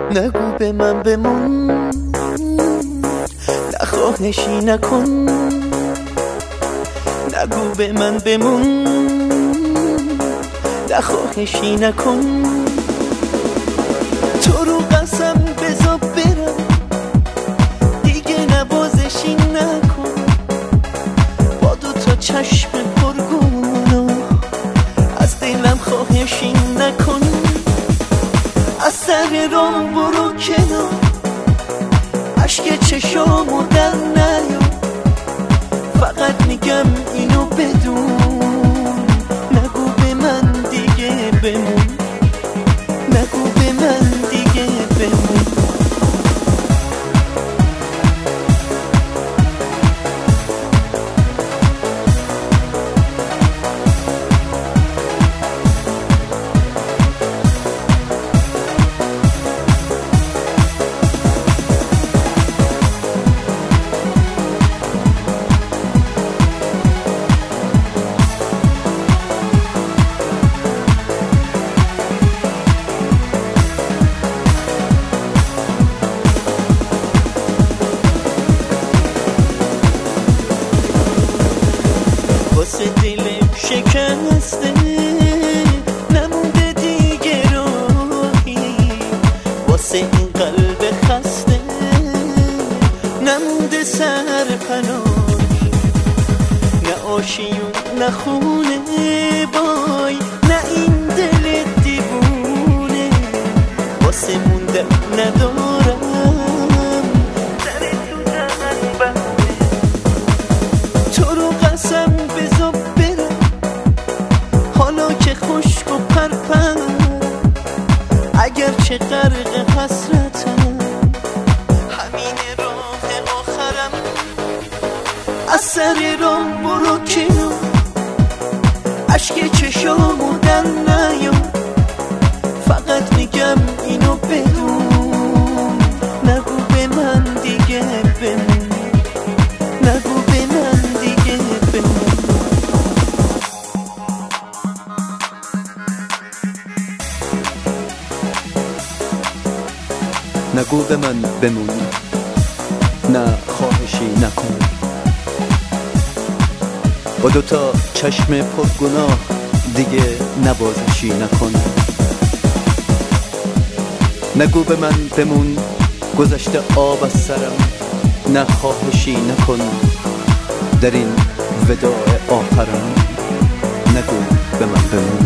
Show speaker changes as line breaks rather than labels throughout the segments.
نگو به من بمون، نخواهشی نکن. نگو به من بمون، نخواهشی نکن. تو رو قسم بذار برم، دیگه نوازشی نکن. با دو تا چشم پرگناه از دلم خواهشی نکن. از سر راه برو کنار، عشق چشامو در نیا. فقط میگم اینو بدون، نگو به من دیگه بمون. نگو به من دیگه بمون. واسه دلم شکسته نمونده دیگه راهی، واسه این قلب خسته نمونده سرپناهی. نه آشیون نه خونه وای، نه این دل دیوونه. واسه موندن ندارم در تو دهن. تو رو قسم بذار برم، حالا که خشک و پرپر. اگر چه غرق حسرتم، همین راه آخرم. از سر راه برو کنار، عشق چشامو در نیا. فقط میگم اینو بدون، نگو به من دیگه بمون. نگو به من دیگه بمون.
نگو به من بمون، نه خواهشی نکن. با دوتا چشم پرگناه دیگه نوازشی نکن. نگو به من بمون، گذشته آب از سرم، نه خواهشی نکن. در این وداع آخرم نگو به من بمون.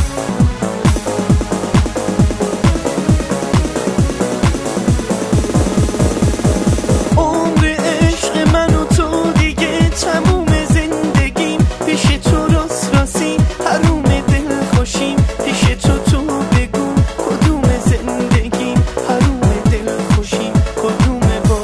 عمر عشق من و تو دیگه تموم. زندگیم پیش تو راسی، حروم دل خوشیم پیش تو بگو کدوم زندگیم، حروم دل خوشیم کدومه. با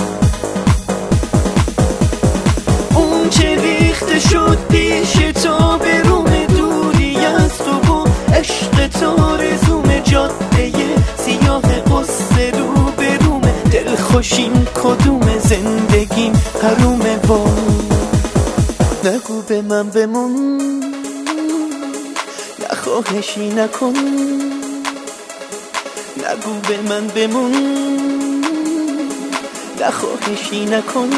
اون چه ریخته شد پیش تو، به روم دوری از تو و عشق تو رزوم. جاده سیاه قصه رو به روم، دل خوشیم کدوم زندگیم، حرومه. با نگو به من بمون، نخواهشی نکن. نگو به من بمون، نخواهشی نکن.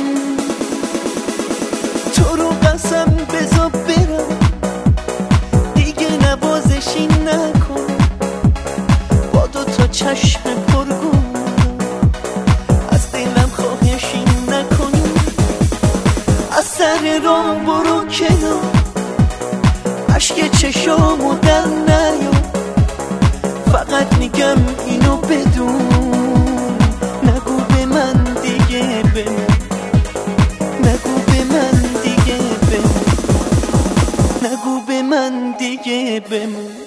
تو رو قسم بذار برم، دیگه نوازشی نکن. با دو تا چشم پرگون از دلم خواهشی نکن. از سر راه برو کنار، عشق چشامو در نیا. فقط میگم اینو بدون، نگو به من دیگه بمون. نگو به من دیگه بمون. نگو به من دیگه بمون.